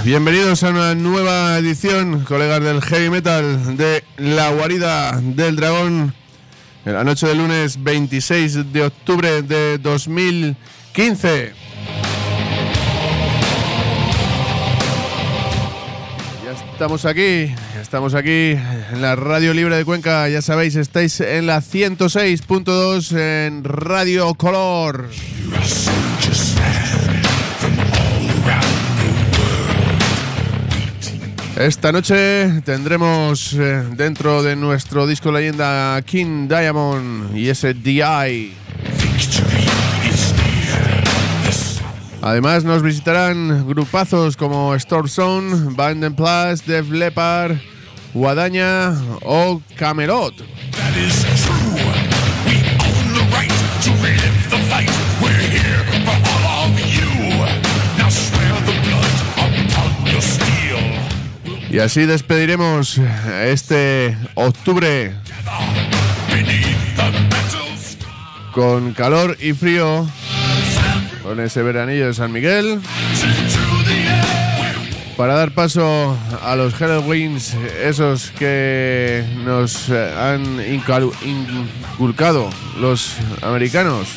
Bienvenidos a una nueva edición, colegas del Heavy Metal, de La Guarida del Dragón, en la noche del lunes 26 de octubre de 2015. Ya estamos aquí en la Radio Libre de Cuenca, ya sabéis, estáis en la 106.2 en Radio Color. Esta noche tendremos dentro de nuestro disco leyenda King Diamond y ese DI. Además nos visitarán grupazos como Storm Zone, Band and Plus, Def Leppard, Guadaña o Camelot. Y así despediremos este octubre con calor y frío, con ese veranillo de San Miguel, para dar paso a los Halloween's, esos que nos han inculcado los americanos.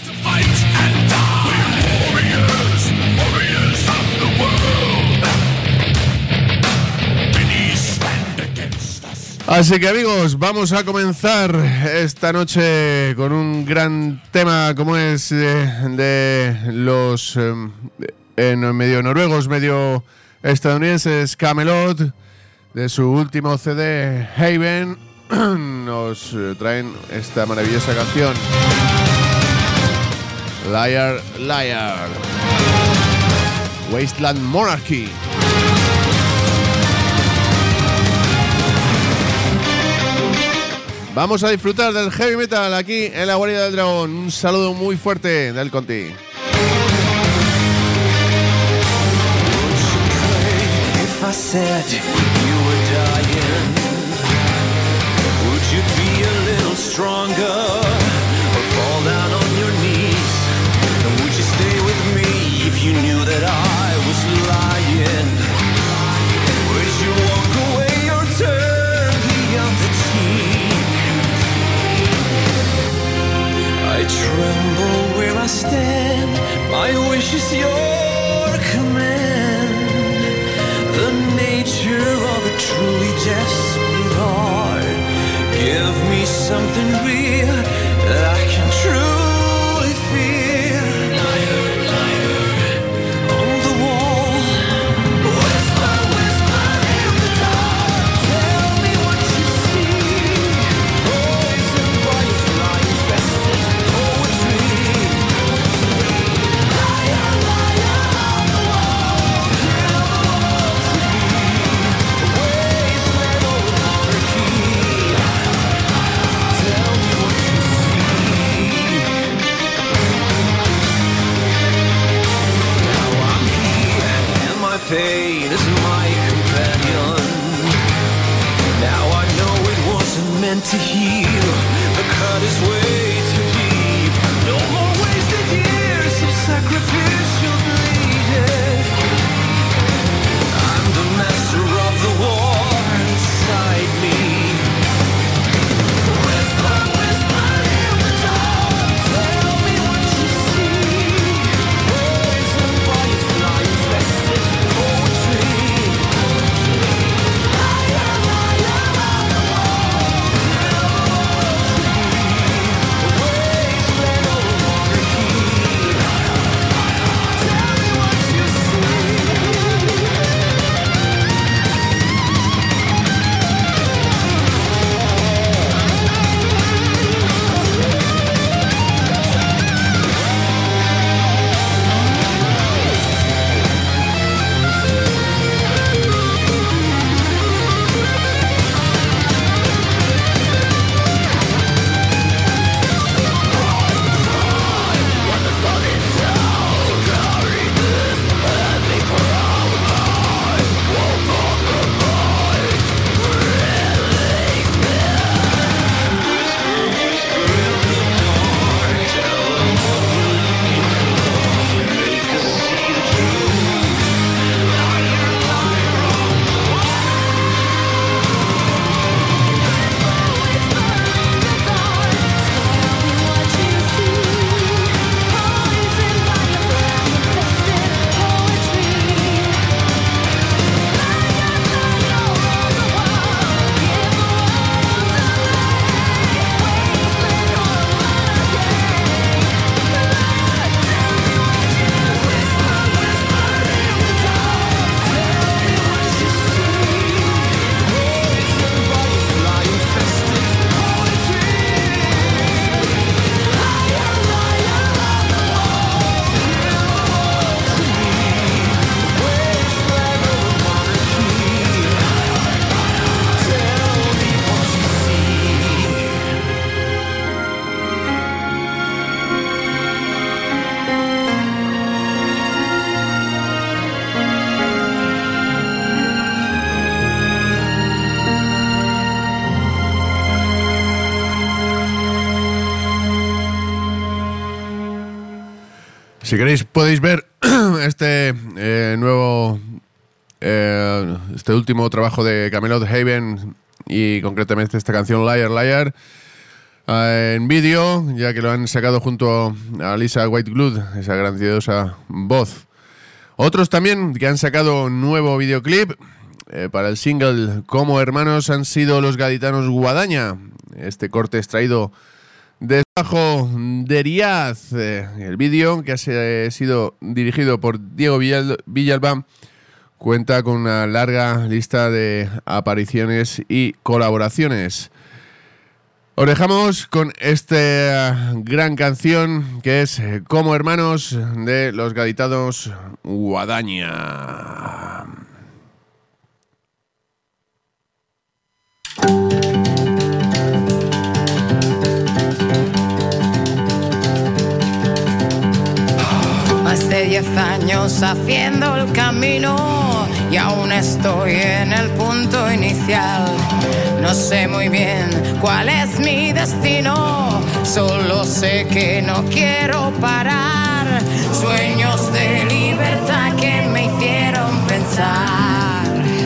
Así que amigos, vamos a comenzar esta noche con un gran tema como es de los medio noruegos, medio estadounidenses, Camelot, de su último CD Haven. Nos traen esta maravillosa canción, Liar Liar, Wasteland Monarchy. Vamos a disfrutar del heavy metal aquí en la Guarida del Dragón. Un saludo muy fuerte del Conti. Tremble where I stand, my wish is your command. The nature of a truly desperate heart. Give me something real that I can truly feel. Liar, liar, on the wall. Whisper, whisper in the dark. Tell me what you see. Poison butterfly infested. Pain is my companion. Now I know it wasn't meant to heal. The cut is way too deep. No more wasted years of sacrificial bleeding. I'm the master of the war inside me. Whisper, whisper in the dark. Tell me what you see. Poison butterfly infested. Liar, liar on the wall. Si queréis podéis ver este este último trabajo de Camelot Haven y concretamente esta canción Liar Liar en vídeo, ya que lo han sacado junto a Lisa Whiteglood, esa grandiosa voz. Otros también que han sacado nuevo videoclip para el single Como Hermanos han sido los gaditanos Guadaña. Este corte extraído de Bajo de Riaz. El vídeo, que ha sido dirigido por Diego Villalba, cuenta con una larga lista de apariciones y colaboraciones. Os dejamos con esta gran canción que es Como Hermanos de los gaditanos Guadaña. Más de 10 años haciendo el camino y aún estoy en el punto inicial. No sé muy bien cuál es mi destino, solo sé que no quiero parar. Sueños de libertad que me hicieron pensar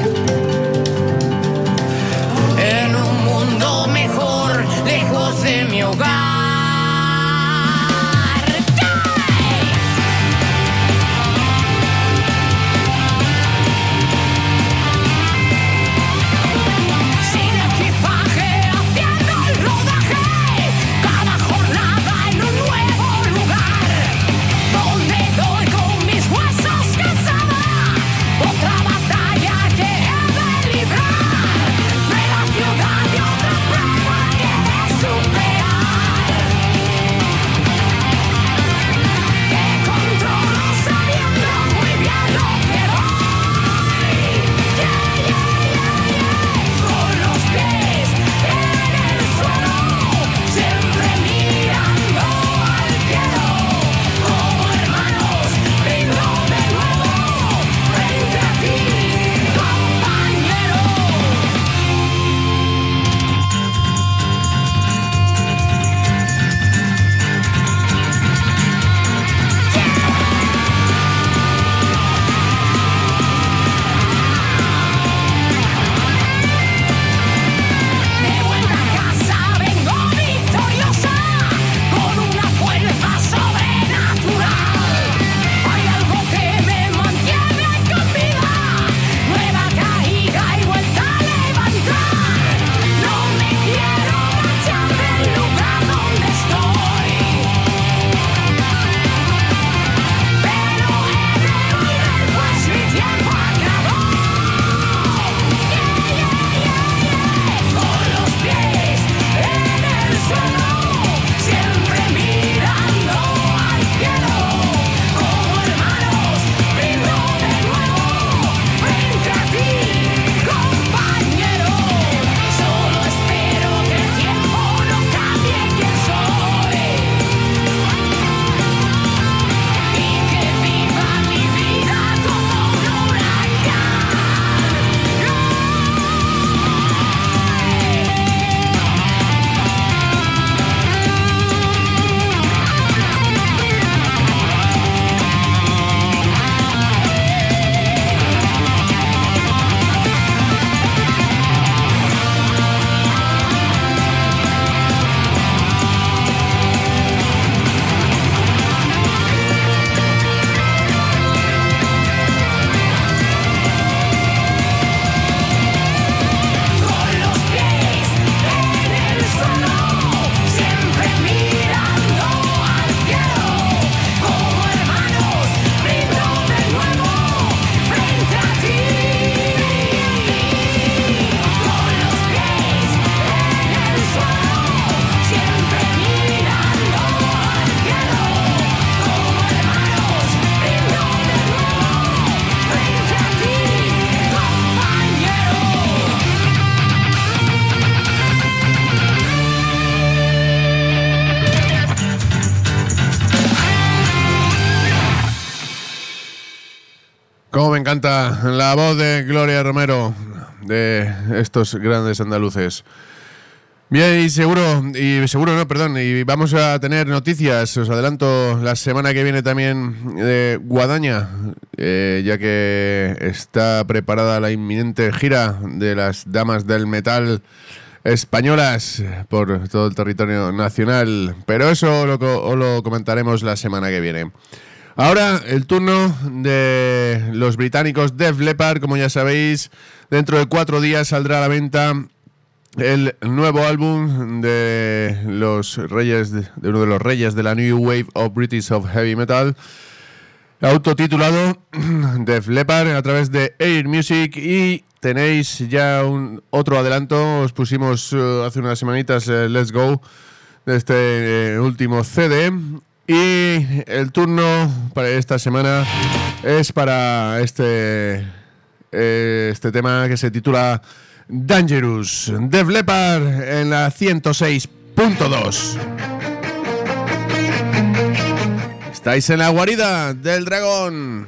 en un mundo mejor, lejos de mi hogar. Cómo me encanta la voz de Gloria Romero, de estos grandes andaluces. Bien, y vamos a tener noticias, os adelanto, la semana que viene también de Guadaña, ya que está preparada la inminente gira de las damas del metal españolas por todo el territorio nacional, pero eso lo comentaremos la semana que viene. Ahora el turno de los británicos Def Leppard. Como ya sabéis, dentro de 4 días saldrá a la venta el nuevo álbum de los reyes, de uno de los reyes de la New Wave of British of Heavy Metal, autotitulado Def Leppard, a través de Air Music, y tenéis ya otro adelanto. Os pusimos hace unas semanitas Let's Go de este último CD, y el turno para esta semana es para este tema que se titula Dangerous, Def Leppard en la 106.2. Estáis en la guarida del dragón.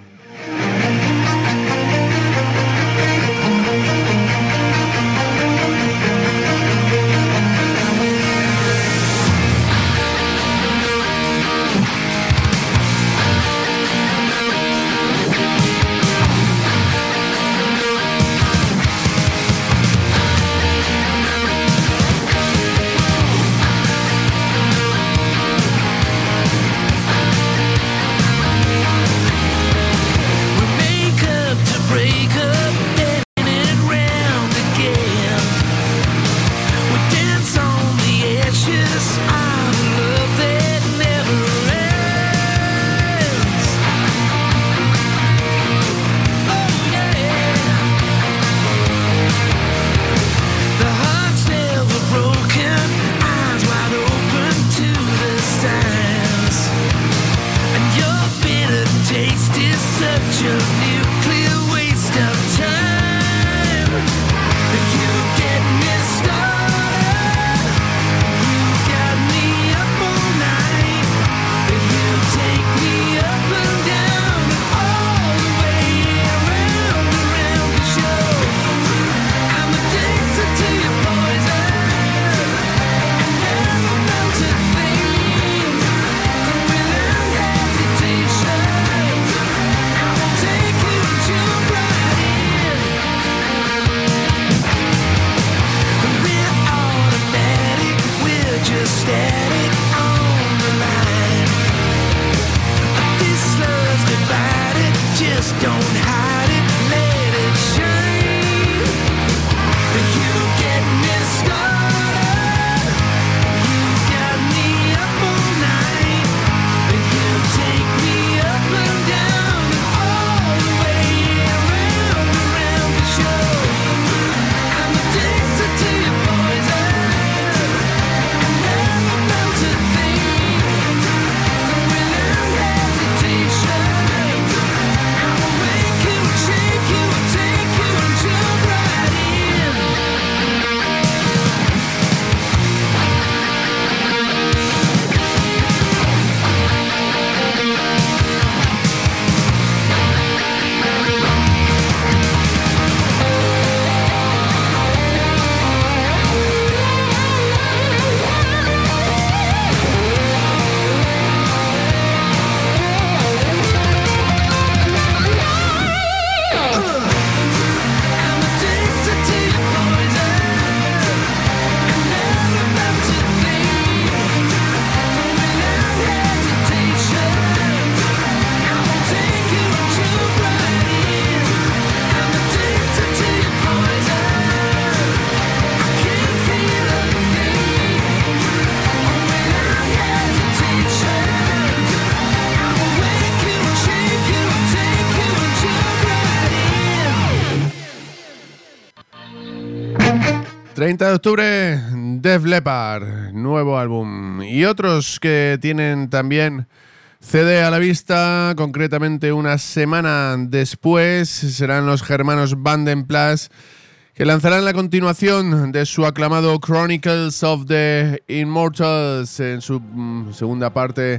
...30 de octubre, Def Leppard, nuevo álbum. Y otros que tienen también CD a la vista, concretamente una semana después, serán los germanos Vandenplas, que lanzarán la continuación de su aclamado Chronicles of the Immortals en su segunda parte,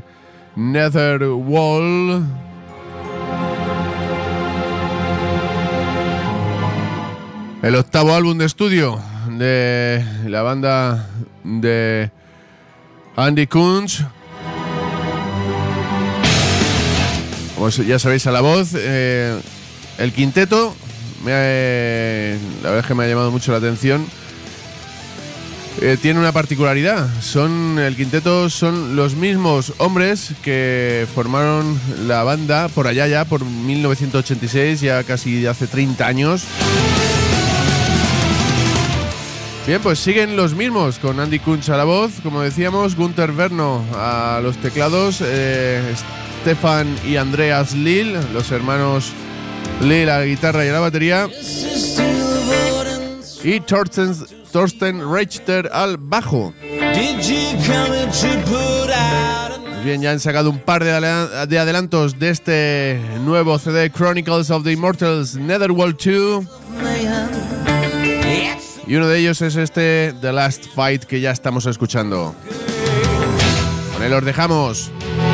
Netherwall. El octavo álbum de estudio de la banda de Andy Kunz. Como ya sabéis, a la voz. El quinteto, la verdad es que me ha llamado mucho la atención. Tiene una particularidad. El quinteto son los mismos hombres que formaron la banda por allá ya, por 1986, ya casi hace 30 años. Bien, pues siguen los mismos, con Andy Kunz a la voz, como decíamos, Gunther Verno a los teclados, Stefan y Andreas Lill, los hermanos Lill a la guitarra y a la batería, y Thorsten Reichter al bajo. Bien, ya han sacado un par de adelantos de este nuevo CD, Chronicles of the Immortals Netherworld 2. Y uno de ellos es este, The Last Fight, que ya estamos escuchando. Con él os dejamos.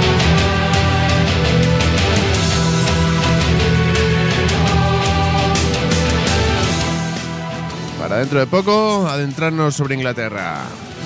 Para dentro de poco, adentrarnos sobre Inglaterra.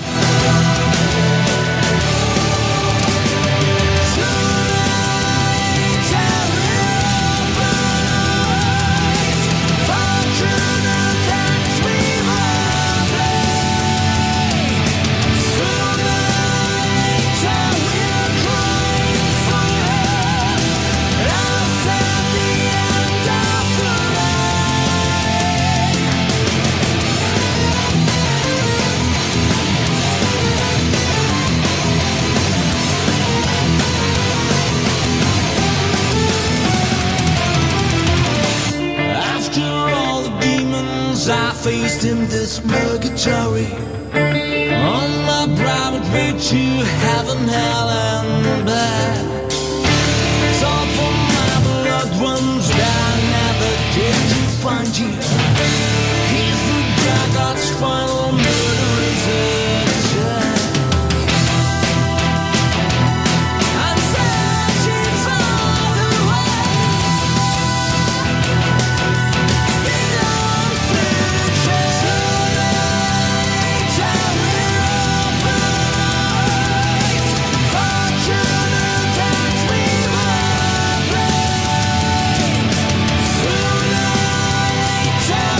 I faced in this purgatory on my private way to heaven, hell and back. So for my blood ones that I never did to find you. He's the dark God's final murderer's attack. I'm searching for the way.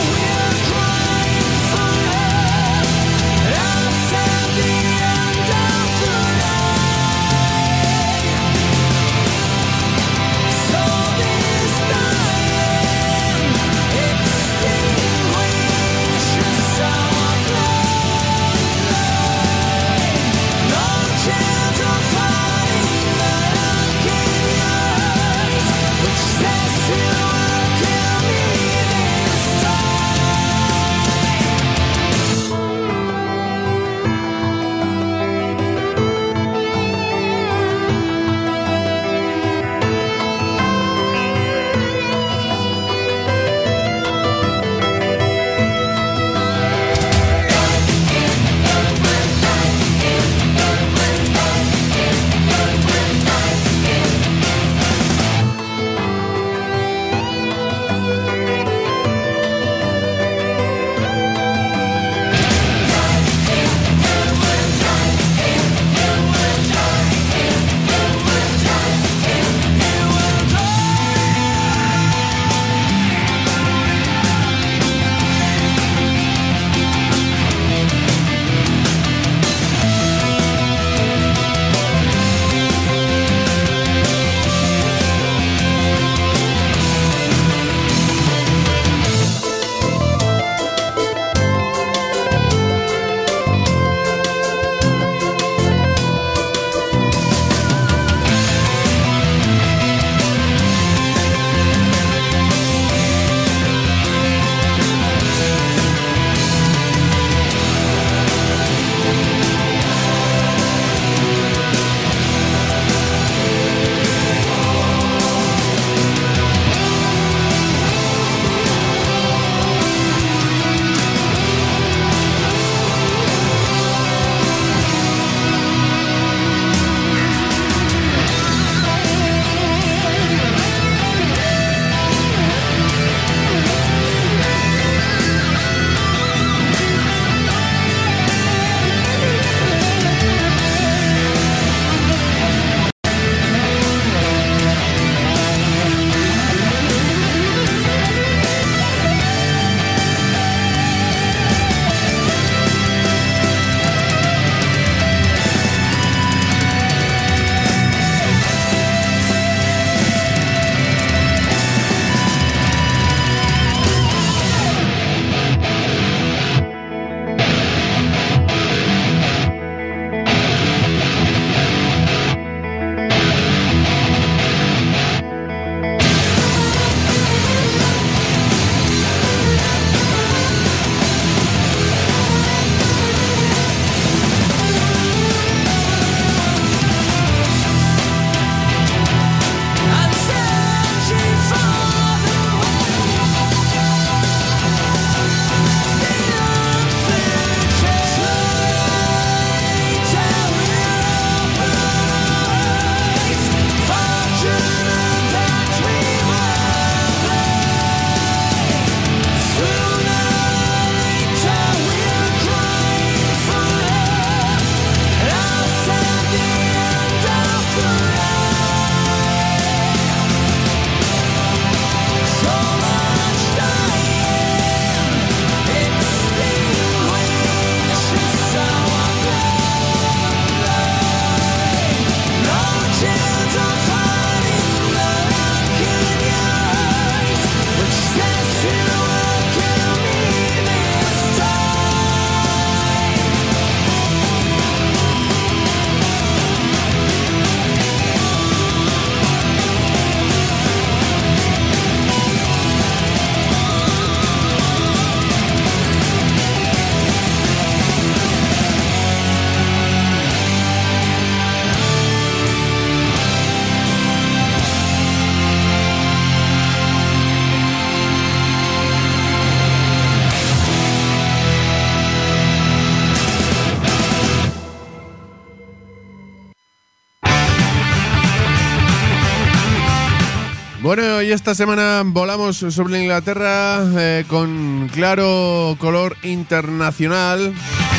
Bueno, y esta semana volamos sobre Inglaterra con claro color internacional,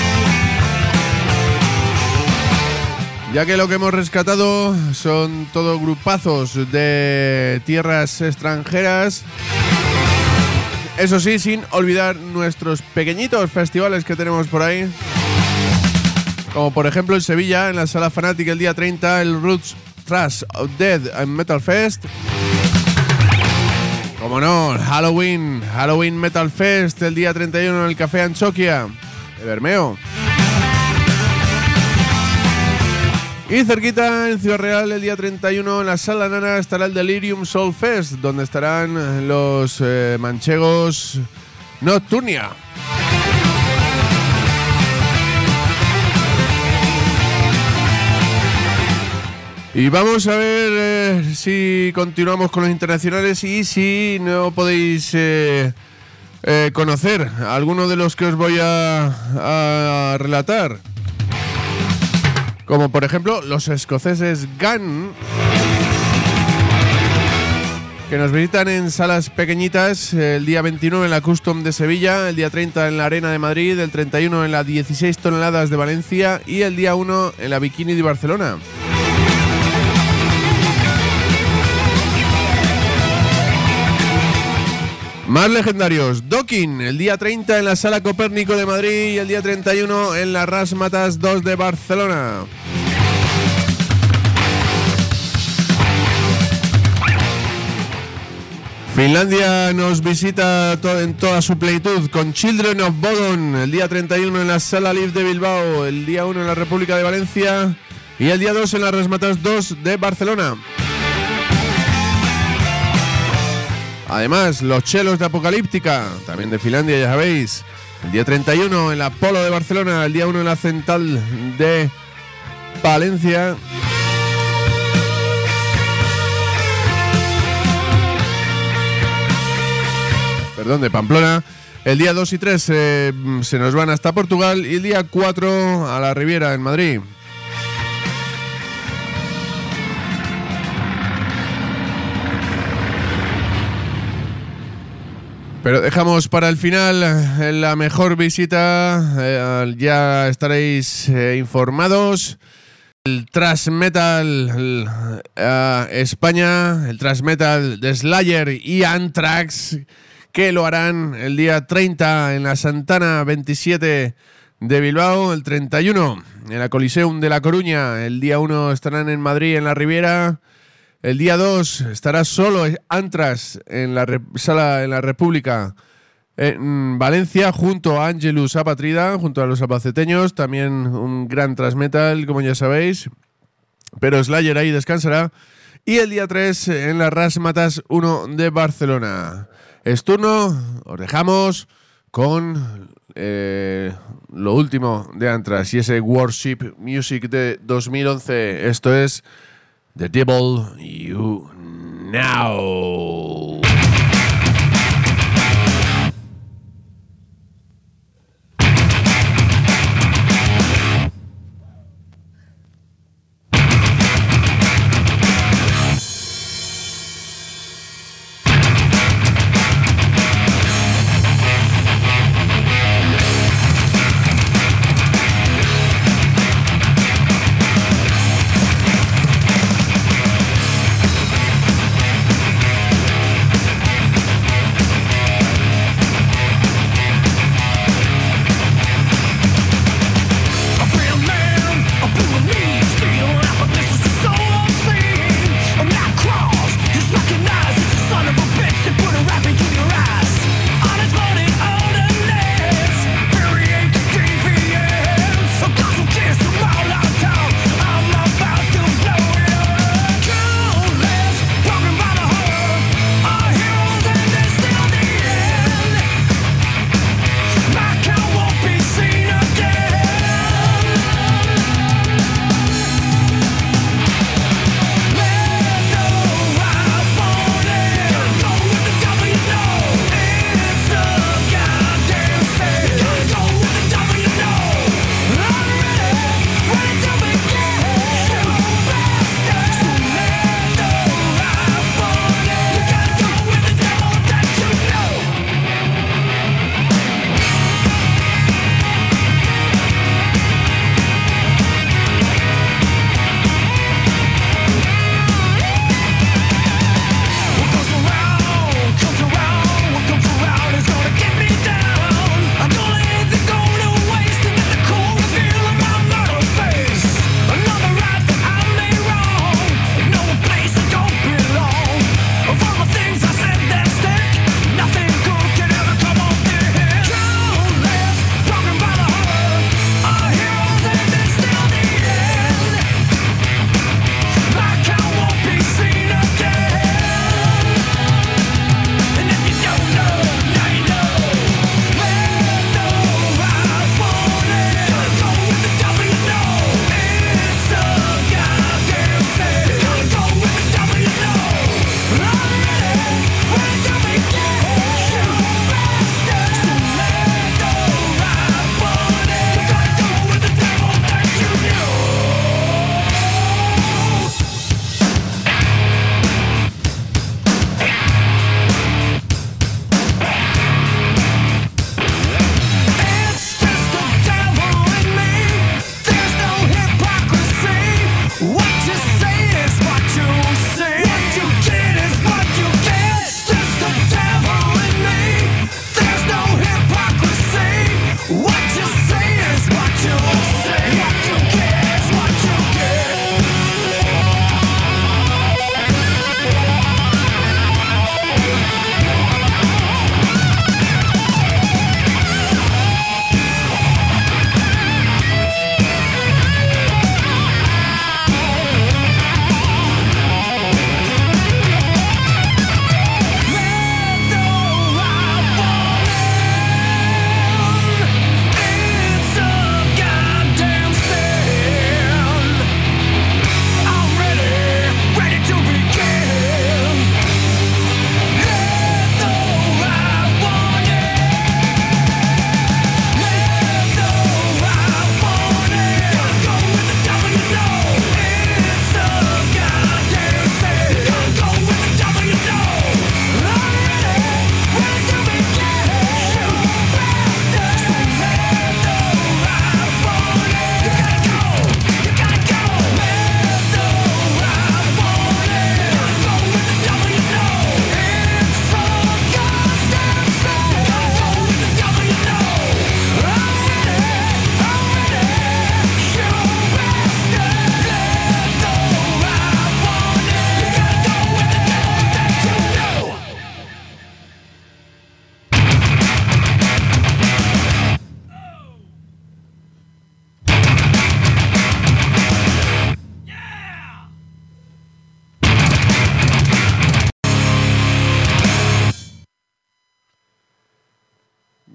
ya que lo que hemos rescatado son todos grupazos de tierras extranjeras. Eso sí, sin olvidar nuestros pequeñitos festivales que tenemos por ahí, como por ejemplo en Sevilla, en la Sala Fanatic el día 30, el Roots Thrash of Dead and Metal Fest. Como no, Halloween Metal Fest el día 31 en el Café Anchoquia de Bermeo. Y cerquita, en Ciudad Real, el día 31 en la Sala Nana estará el Delirium Soul Fest, donde estarán los manchegos Nocturnia. Y vamos a ver si continuamos con los internacionales y si no podéis conocer alguno de los que os voy a relatar. Como por ejemplo los escoceses Gun, que nos visitan en salas pequeñitas el día 29 en la Custom de Sevilla, el día 30 en la Arena de Madrid, el 31 en la 16 toneladas de Valencia y el día 1 en la Bikini de Barcelona. Más legendarios, Dokken, el día 30 en la Sala Copérnico de Madrid y el día 31 en la Razzmatazz 2 de Barcelona. Finlandia nos visita en toda su plenitud con Children of Bodom, el día 31 en la Sala Live de Bilbao, el día 1 en la República de Valencia y el día 2 en la Razzmatazz 2 de Barcelona. Además, los chelos de Apocalíptica, también de Finlandia, ya sabéis. El día 31 en la Polo de Barcelona, el día 1 en la Central de Valencia. Perdón, de Pamplona. El día 2 y 3 se nos van hasta Portugal y el día 4 a la Riviera en Madrid. Pero dejamos para el final la mejor visita, ya estaréis informados. El thrash metal España, el thrash metal de Slayer y Anthrax, que lo harán el día 30 en la Santana 27 de Bilbao, el 31 en la Coliseum de La Coruña, el día 1 estarán en Madrid en la Riviera. El día 2 estará solo Anthrax en la sala en la República en Valencia junto a Angelus Apatrida, junto a los albaceteños, también un gran thrash metal, como ya sabéis, pero Slayer ahí descansará. Y el día 3 en la Razzmatazz 1 de Barcelona. Es turno, os dejamos con lo último de Anthrax y ese Worship Music de 2011. Esto es The Devil You Know.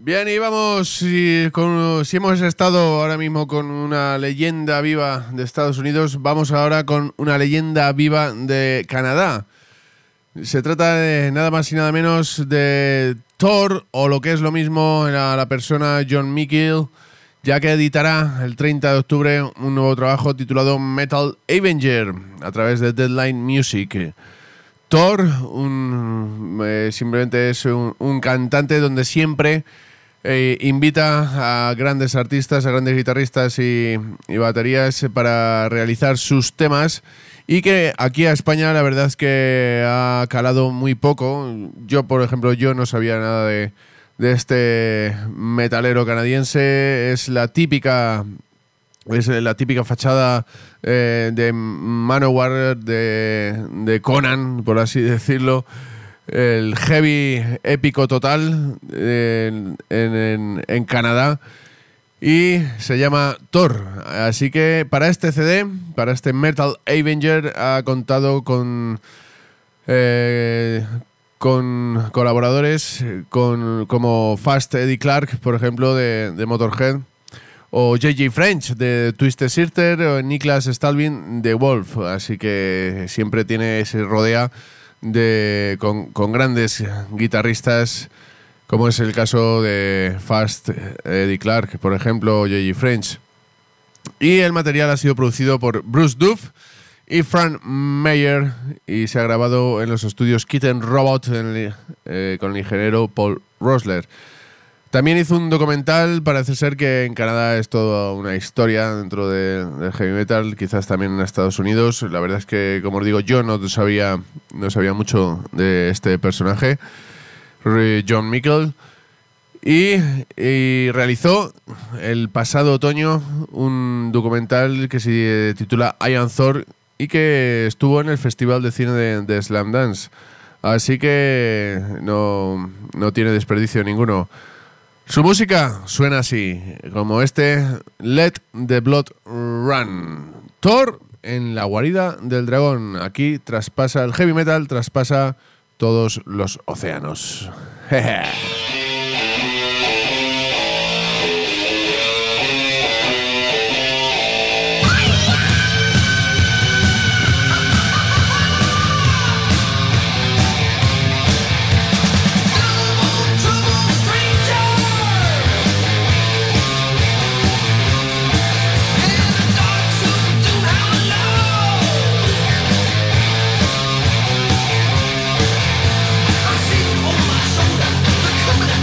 Bien, y vamos, si hemos estado ahora mismo con una leyenda viva de Estados Unidos, vamos ahora con una leyenda viva de Canadá. Se trata de nada más y nada menos de Thor, o lo que es lo mismo, la persona John Mickle, ya que editará el 30 de octubre un nuevo trabajo titulado Metal Avenger a través de Deadline Music. Thor simplemente es un cantante donde siempre invita a grandes artistas, a grandes guitarristas y baterías para realizar sus temas, y que aquí a España la verdad es que ha calado muy poco. Yo, por ejemplo, no sabía nada de este metalero canadiense. Es la típica fachada de Manowar, de Conan, por así decirlo. El heavy épico total en Canadá, y se llama Thor. Así que para este CD, para este Metal Avenger, ha contado con colaboradores como Fast Eddie Clark, por ejemplo, de Motorhead, o J.J. French de Twisted Sister, o Niklas Stalvin de Wolf. Así que siempre se rodea con grandes guitarristas, como es el caso de Fast Eddie Clark, por ejemplo, J.J. French. Y el material ha sido producido por Bruce Duff y Frank Meyer, y se ha grabado en los estudios Kitten Robot con el ingeniero Paul Rosler. También hizo un documental. Parece ser que en Canadá es toda una historia dentro del heavy metal, quizás también en Estados Unidos. La verdad es que, como os digo, yo no sabía mucho de este personaje, John Mickle, y realizó el pasado otoño un documental que se titula I Am Thor, y que estuvo en el Festival de Cine de Slamdance. Así que no tiene desperdicio ninguno. Su música suena así, como este Let the Blood Run. Thor en la guarida del dragón. Aquí traspasa el heavy metal, traspasa todos los océanos. Coming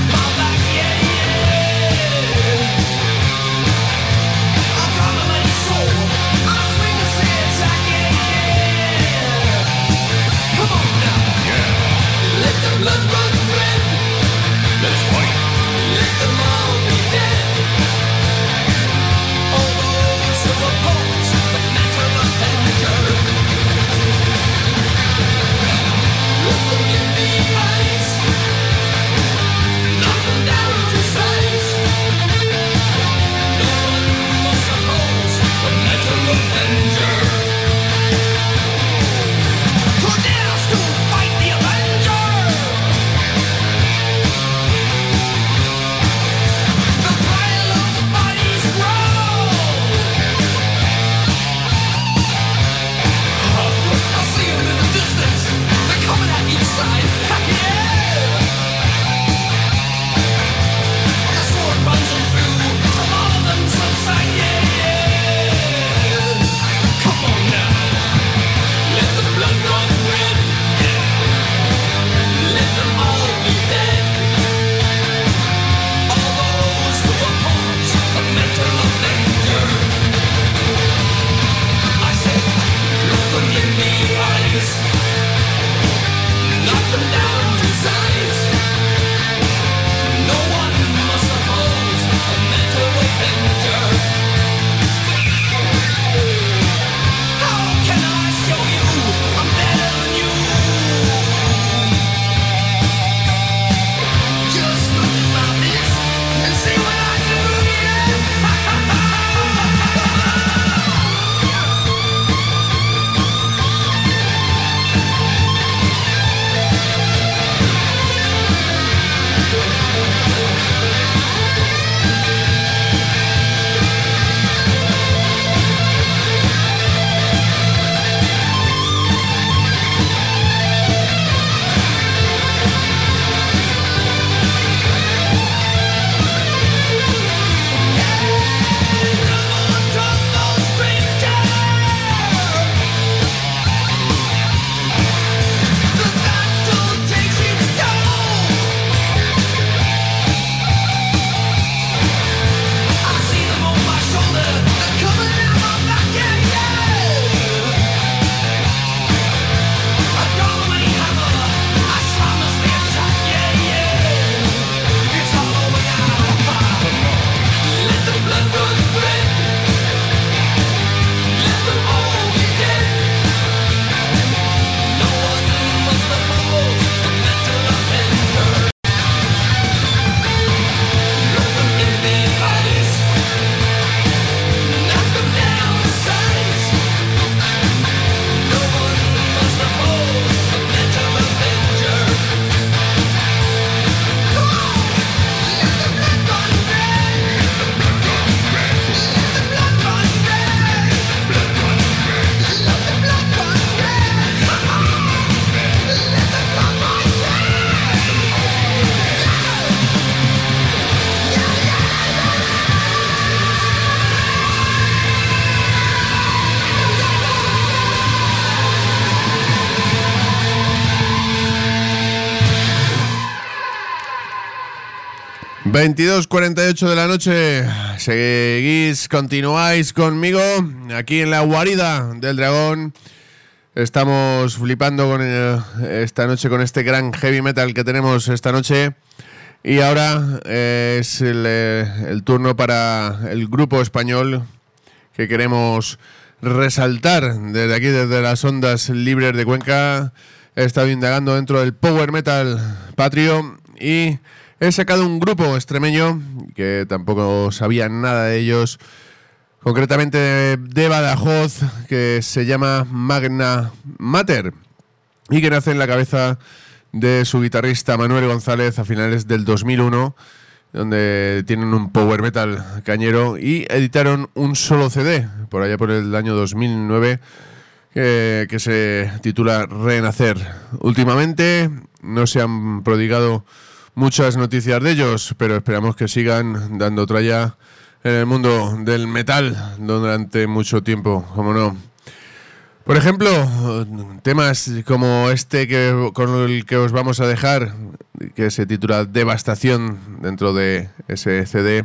22:48 de la noche. Continuáis conmigo aquí en la guarida del dragón. Estamos flipando con esta noche con este gran heavy metal que tenemos esta noche. Y ahora es el turno para el grupo español que queremos resaltar desde aquí, desde las ondas libres de Cuenca. He estado indagando dentro del power metal patrio y he sacado un grupo extremeño que tampoco sabía nada de ellos, concretamente de Badajoz, que se llama Magna Mater y que nace en la cabeza de su guitarrista Manuel González a finales del 2001, donde tienen un power metal cañero y editaron un solo CD por allá por el año 2009 que se titula Renacer. Últimamente no se han prodigado muchas noticias de ellos, pero esperamos que sigan dando tralla en el mundo del metal durante mucho tiempo, como no. Por ejemplo, temas como este con el que os vamos a dejar, que se titula Devastación dentro de ese CD.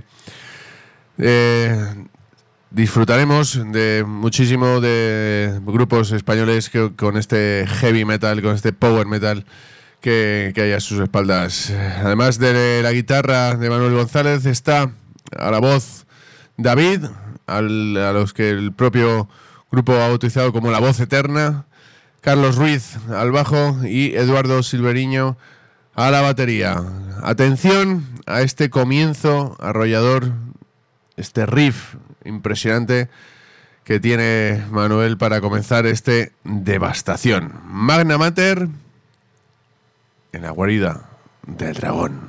Disfrutaremos de muchísimo de grupos españoles con este heavy metal, con este power metal que hay a sus espaldas. Además de la guitarra de Manuel González, está a la voz David, a los que el propio grupo ha bautizado como la voz eterna, Carlos Ruiz al bajo y Eduardo Silveriño a la batería. Atención a este comienzo arrollador, este riff impresionante que tiene Manuel para comenzar este Devastación. Magna Mater en la guarida del dragón.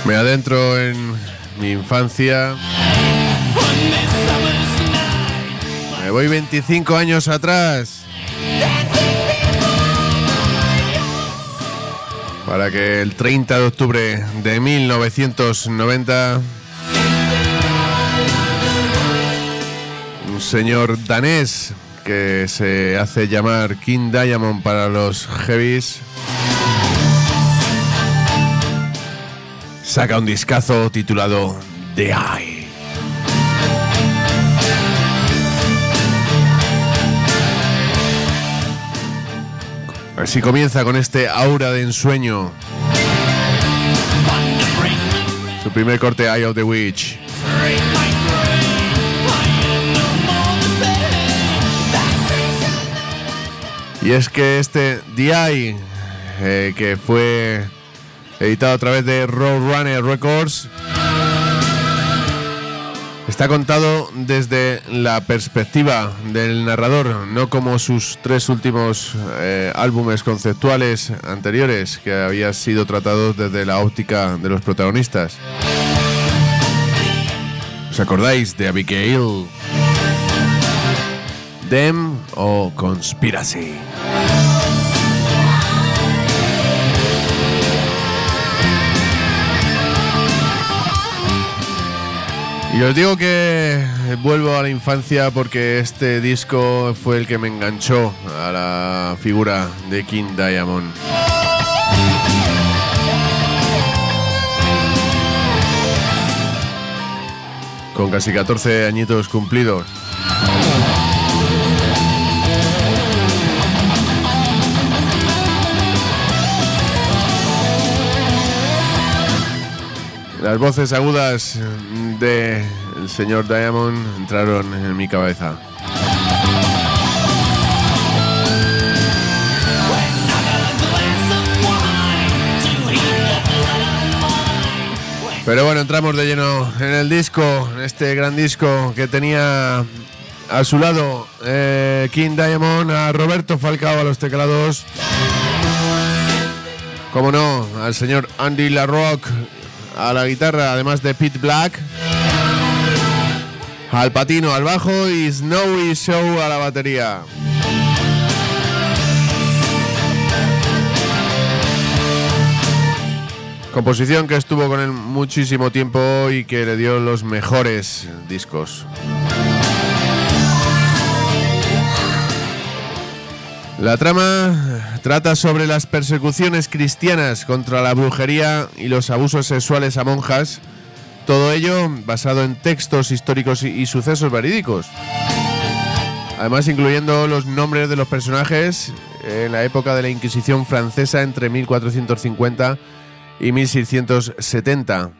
Me adentro en mi infancia. Me voy 25 años atrás. Para que el 30 de octubre de 1990 un señor danés que se hace llamar King Diamond para los heavies saca un discazo titulado The Eye. Así comienza con este aura de ensueño. Su primer corte, Eye of the Witch. Y es que este The Eye, que fue editado a través de Roadrunner Records, está contado desde la perspectiva del narrador, no como sus tres últimos álbumes conceptuales anteriores, que habían sido tratados desde la óptica de los protagonistas. ¿Os acordáis de Abigail? Them o Conspiracy. Y os digo que vuelvo a la infancia porque este disco fue el que me enganchó a la figura de King Diamond. Con casi 14 añitos cumplidos. Las voces agudas del señor Diamond entraron en mi cabeza. Pero bueno, entramos de lleno en el disco, en este gran disco que tenía a su lado King Diamond, a Roberto Falcao a los teclados, como no, al señor Andy LaRocque a la guitarra, además de Pete Black, Al Patino al bajo y Snowy Show a la batería. Composición que estuvo con él muchísimo tiempo y que le dio los mejores discos. La trama trata sobre las persecuciones cristianas contra la brujería y los abusos sexuales a monjas, todo ello basado en textos históricos y sucesos verídicos. Además, incluyendo los nombres de los personajes en la época de la Inquisición francesa entre 1450 y 1670.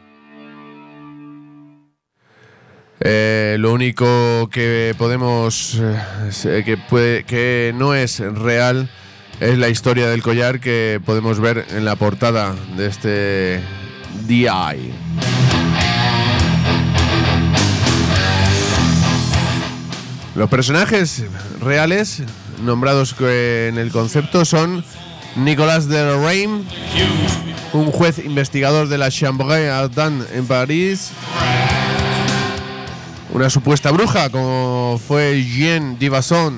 Lo único que podemos que no es real es la historia del collar que podemos ver en la portada de este The Eye. Los personajes reales nombrados en el concepto son Nicolas de Lorraine, un juez investigador de la Chambre Ardente en París, una supuesta bruja como fue Jeanne Divasson,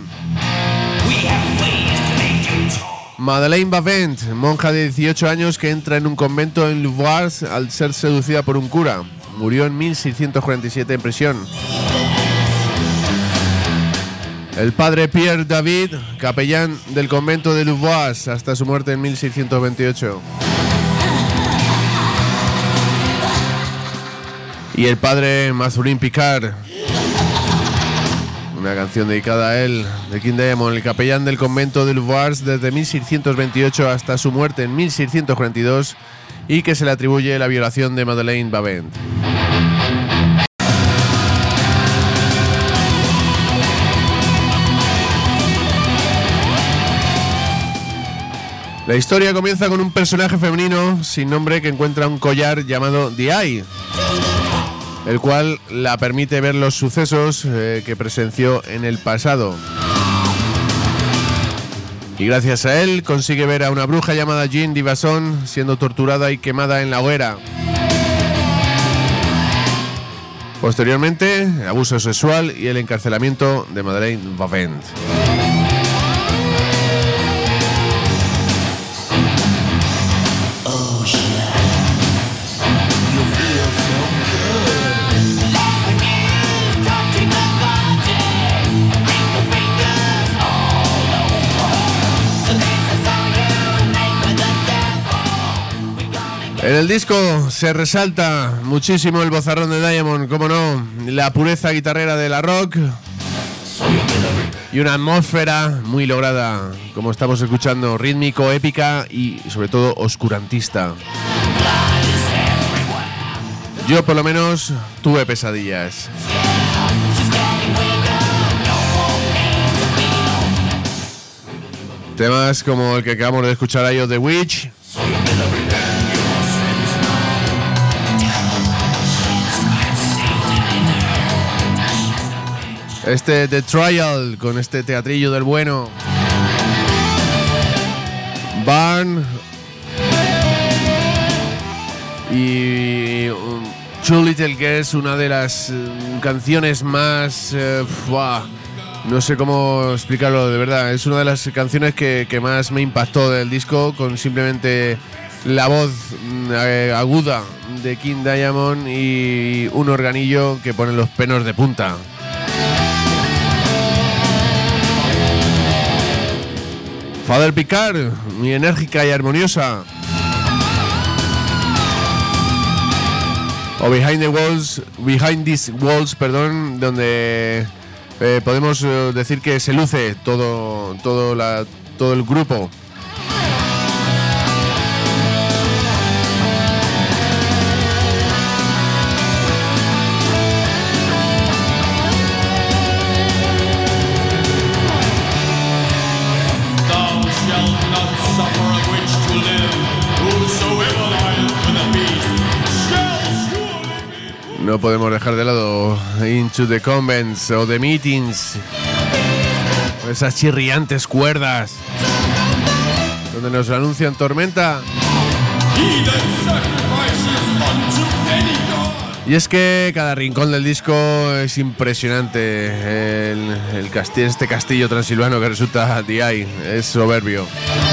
Madeleine Bavent, monja de 18 años que entra en un convento en Louvois al ser seducida por un cura. Murió en 1647 en prisión. El padre Pierre David, capellán del convento de Louvois hasta su muerte en 1628. Y el padre Mazarin Picard, una canción dedicada a él, de King Diamond, el capellán del convento de Louvois desde 1628 hasta su muerte en 1642 y que se le atribuye la violación de Madeleine Bavent. La historia comienza con un personaje femenino sin nombre que encuentra un collar llamado The Eye, el cual la permite ver los sucesos que presenció en el pasado. Y gracias a él consigue ver a una bruja llamada Jeanne Divasson siendo torturada y quemada en la hoguera. Posteriormente, abuso sexual y el encarcelamiento de Madeleine Vavent. En el disco se resalta muchísimo el vozarrón de Diamond, como no, la pureza guitarrera de la rock y una atmósfera muy lograda, como estamos escuchando, rítmico, épica y sobre todo oscurantista. Yo por lo menos tuve pesadillas. Temas como el que acabamos de escuchar, Eye of the Witch, The Trial, con este teatrillo del bueno, Burn y Two Little Girls, una de las canciones más... no sé cómo explicarlo, de verdad. Es una de las canciones que más me impactó del disco, con simplemente la voz aguda de King Diamond y un organillo que pone los pelos de punta. Father Picard, muy enérgica y armoniosa. O Behind These Walls, donde podemos decir que se luce todo el grupo. No podemos dejar de lado Into the Convents o The Meetings, esas chirriantes cuerdas donde nos anuncian tormenta. Y es que cada rincón del disco es impresionante. Este castillo transilvano que resulta DI es soberbio.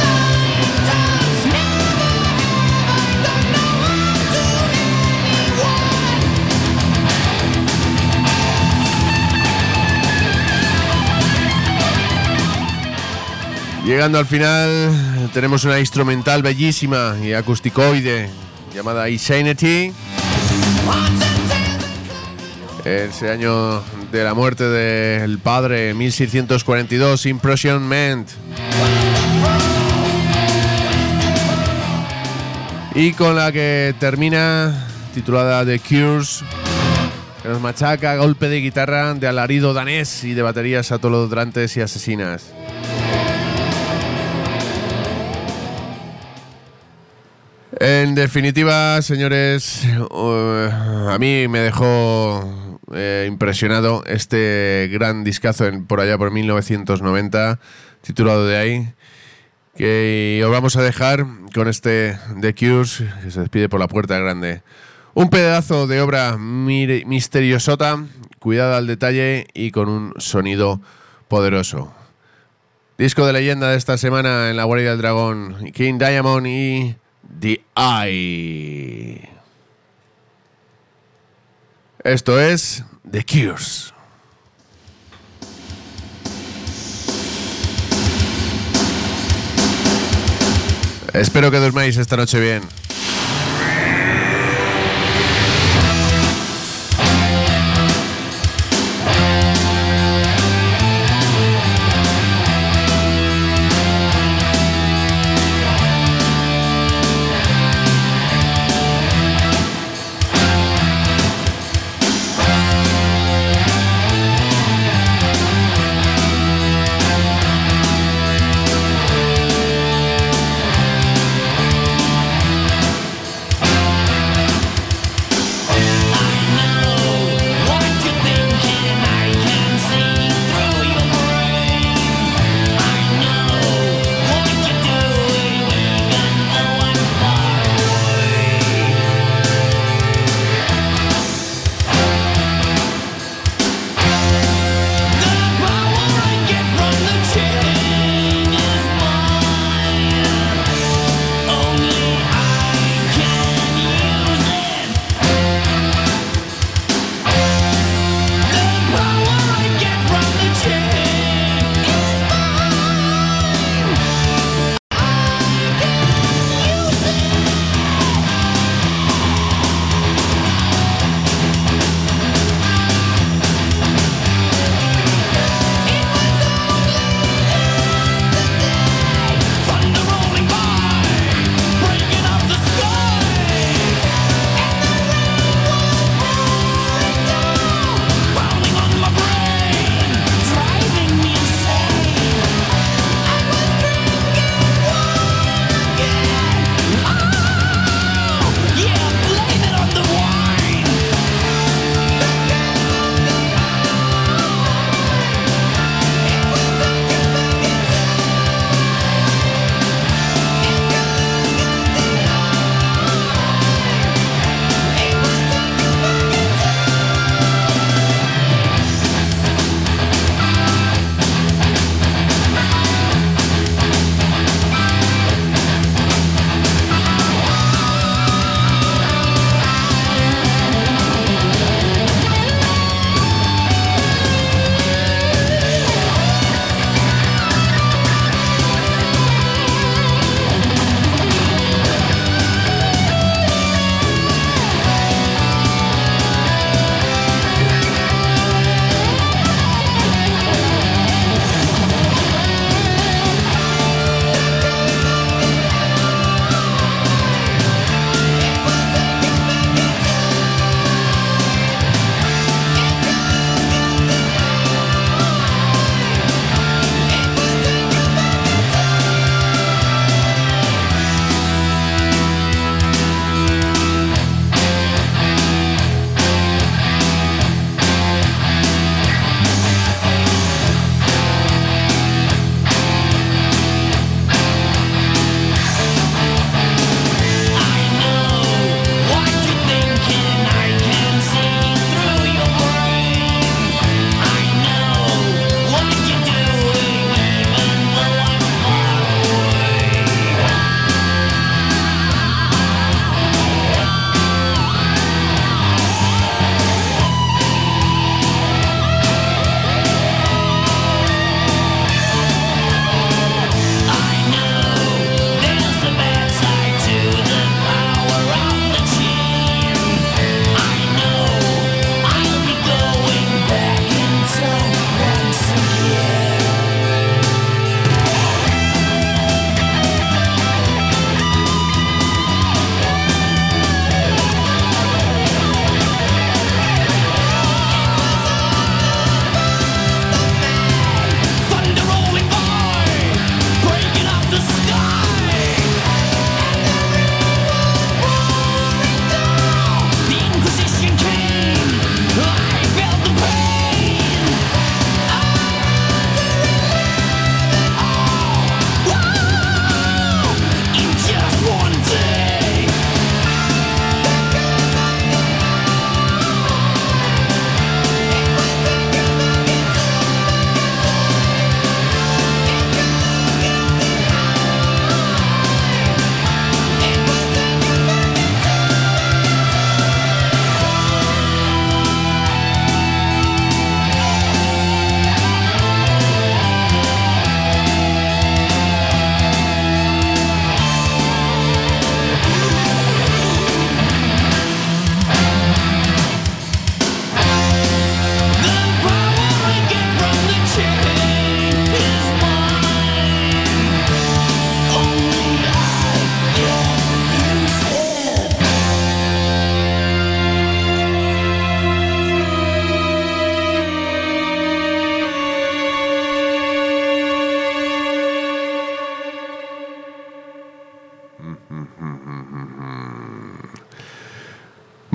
Llegando al final, tenemos una instrumental bellísima y acusticoide llamada Insanity. Ese año de la muerte del padre, 1642, Imprisonment. Y con la que termina, titulada The Cures, que nos machaca a golpe de guitarra, de alarido danés y de baterías atolondantes y asesinas. En definitiva, señores, a mí me dejó impresionado este gran discazo por allá por 1990, titulado de ahí, que os vamos a dejar con este The Cures, que se despide por la puerta grande. Un pedazo de obra misteriosota, cuidada al detalle y con un sonido poderoso. Disco de leyenda de esta semana en la Guardia del Dragón, King Diamond y The Eye. Esto es The Cures. Espero que durmáis esta noche bien.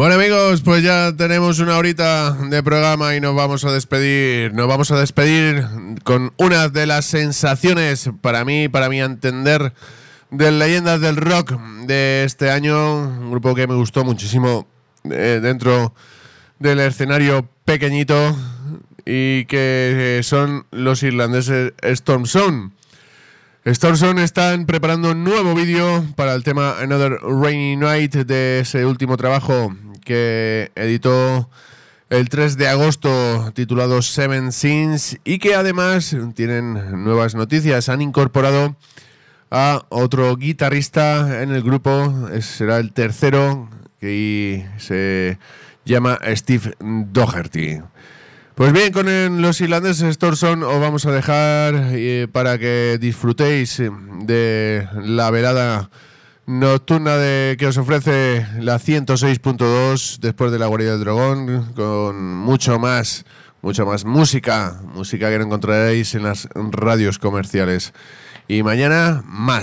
Bueno amigos, pues ya tenemos una horita de programa y nos vamos a despedir. Nos vamos a despedir con una de las sensaciones, para mi entender, de leyendas del rock de este año. Un grupo que me gustó muchísimo dentro del escenario pequeñito y que son los irlandeses Storm Zone. Storm Zone están preparando un nuevo vídeo para el tema Another Rainy Night de ese último trabajo que editó el 3 de agosto titulado Seven Sins y que además tienen nuevas noticias. Han incorporado a otro guitarrista en el grupo, será el tercero, y se llama Steve Doherty. Pues bien, con los irlandeses Storm Zone os vamos a dejar para que disfrutéis de la velada nocturna que os ofrece la 106.2 después de la guarida del dragón, con mucha más música que no encontraréis en las radios comerciales. Y mañana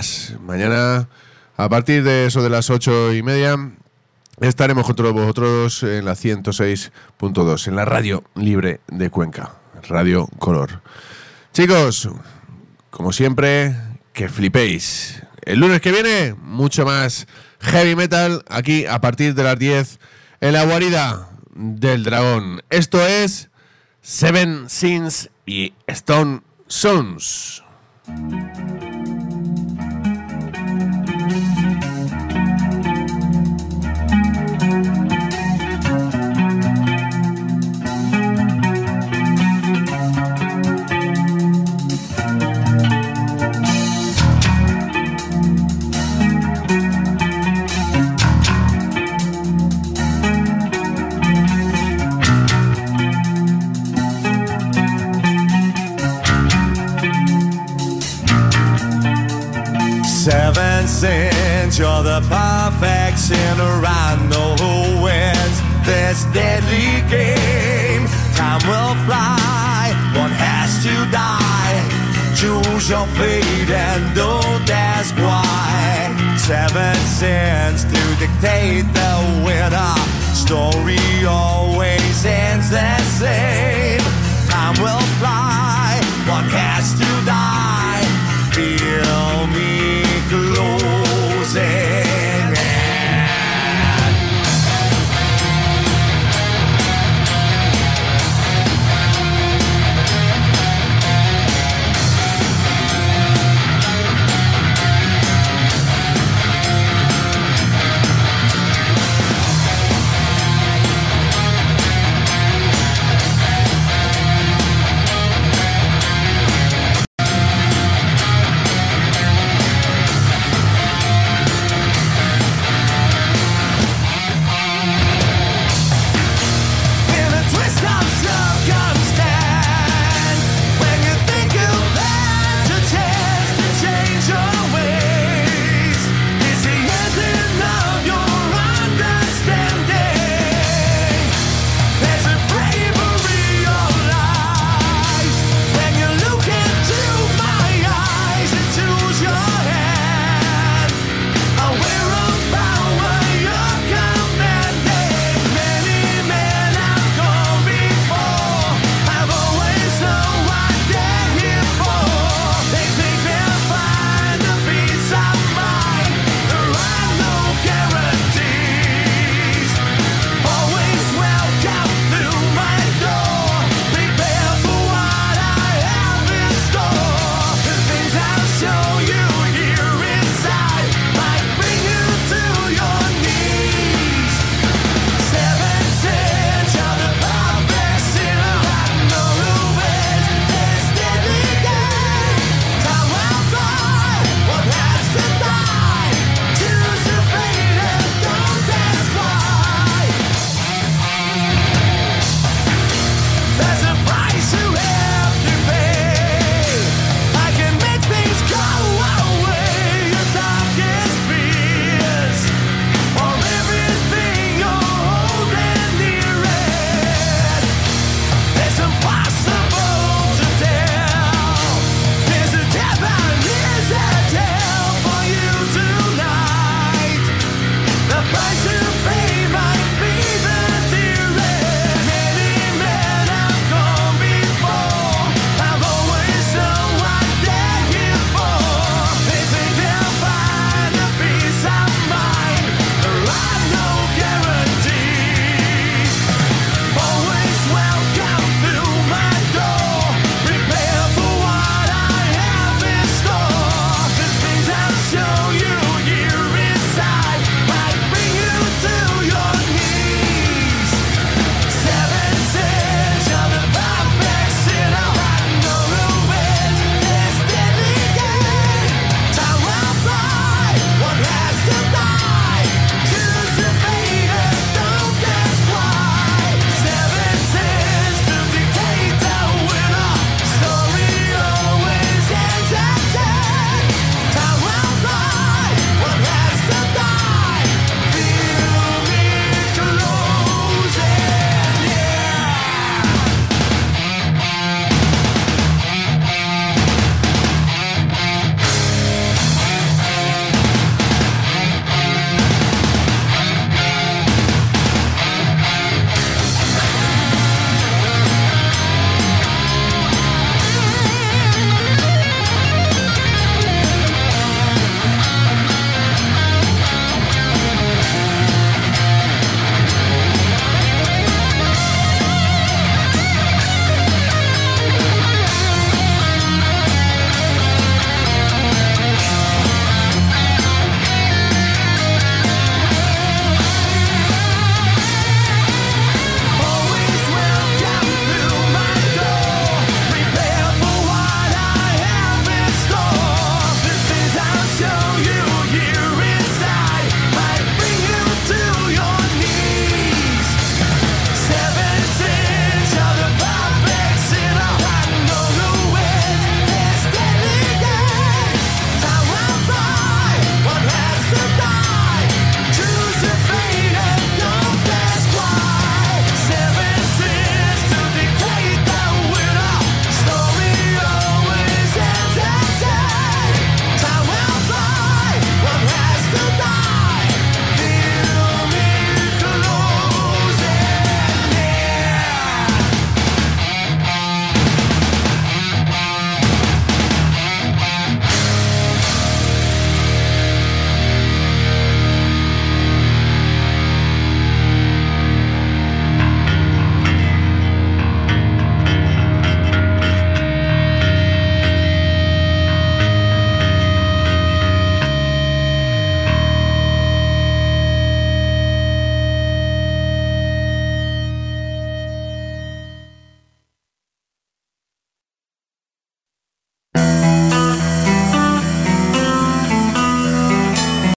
a partir de eso de las 8:30 estaremos con todos vosotros en la 106.2, en la radio libre de Cuenca, Radio Color. Chicos, como siempre, que flipéis. El lunes que viene, mucho más heavy metal, aquí a partir de las 10, en la guarida del dragón. Esto es Seven Sins y Stone Sons. Seven sins, you're the perfect sinner. I know who wins this deadly game. Time will fly, one has to die. Choose your fate and don't ask why. Seven sins to dictate the winner. Story always ends the same. Time will fly.